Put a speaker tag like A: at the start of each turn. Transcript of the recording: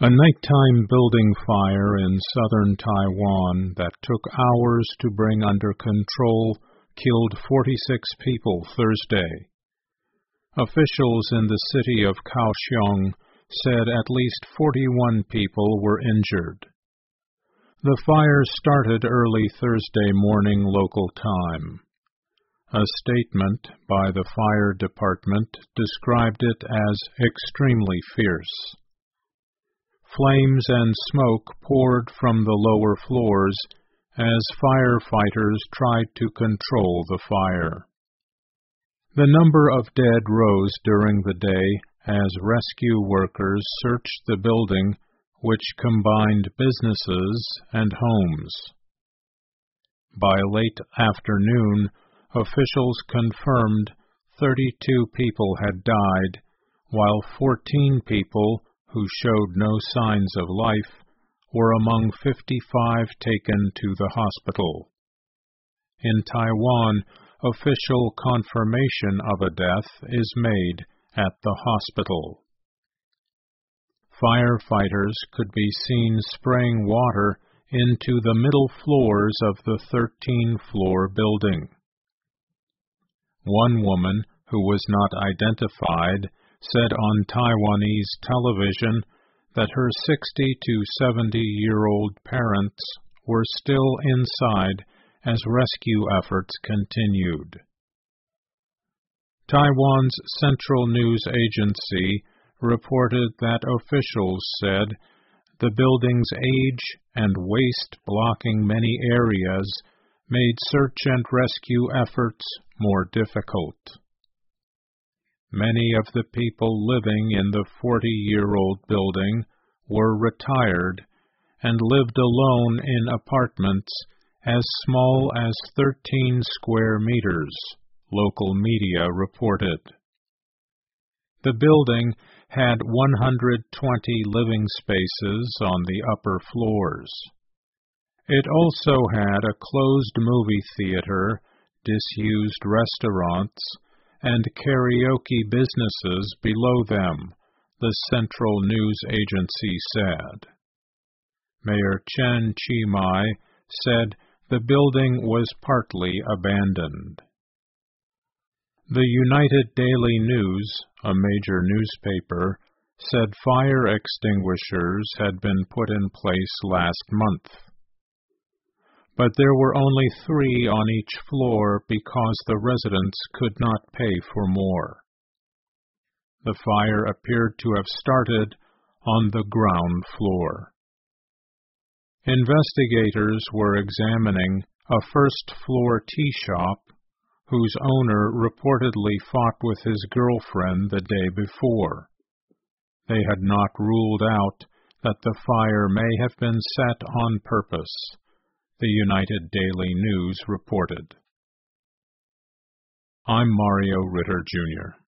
A: A nighttime building fire in southern Taiwan that took hours to bring under control killed 46 people Thursday. Officials in the city of Kaohsiung said at least 41 people were injured. The fire started early Thursday morning local time. A statement by the fire department described it as extremely fierce. Flames and smoke poured from the lower floors as firefighters tried to control the fire. The number of dead rose during the day as rescue workers searched the building, which combined businesses and homes. By late afternoon, officials confirmed 32 people had died, while 14 people who showed no signs of life were among 55 taken to the hospital. In Taiwan, official confirmation of a death is made at the hospital. Firefighters could be seen spraying water into the middle floors of the 13-floor building. One woman, who was not identified, said on Taiwanese television that her 60 to 70-year-old parents were still inside as rescue efforts continued. Taiwan's Central News Agency reported that officials said the building's age and waste blocking many areas made search and rescue efforts more difficult. Many of the people living in the 40-year-old building were retired and lived alone in apartments as small as 13 square meters, local media reported. The building had 120 living spaces on the upper floors. It also had a closed movie theater, disused restaurants, and karaoke businesses below them, the Central News Agency said. Mayor Chen Chi-mai said the building was partly abandoned. The United Daily News, a major newspaper, said fire extinguishers had been put in place last month. But there were only 3 on each floor because the residents could not pay for more. The fire appeared to have started on the ground floor. Investigators were examining a first-floor tea shop whose owner reportedly fought with his girlfriend the day before. They had not ruled out that the fire may have been set on purpose, the United Daily News reported. I'm Mario Ritter, Jr.